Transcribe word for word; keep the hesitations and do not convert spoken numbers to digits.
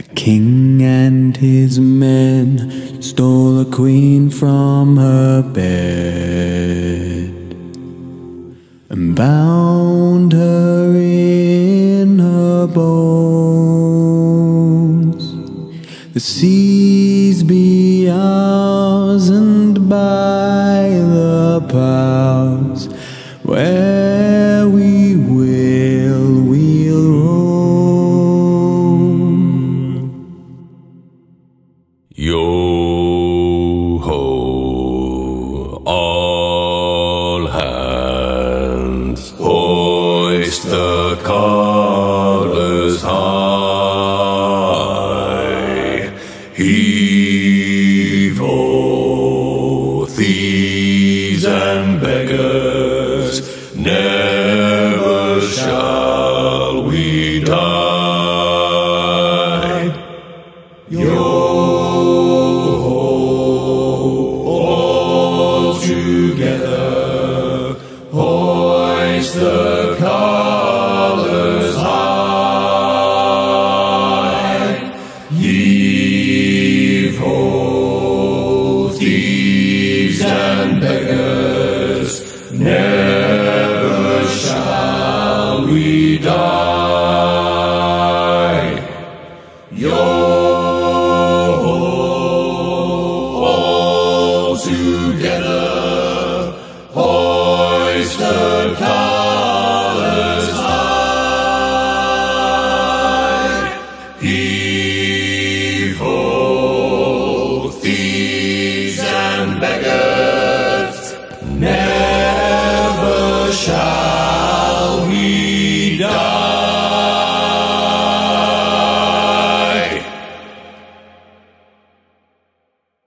king and his men stole a queen from her bed and bound her in her bones. The seas be ours, and by the powers where we will, we'll roam. Yo-ho, all hands, hoist the colors high. He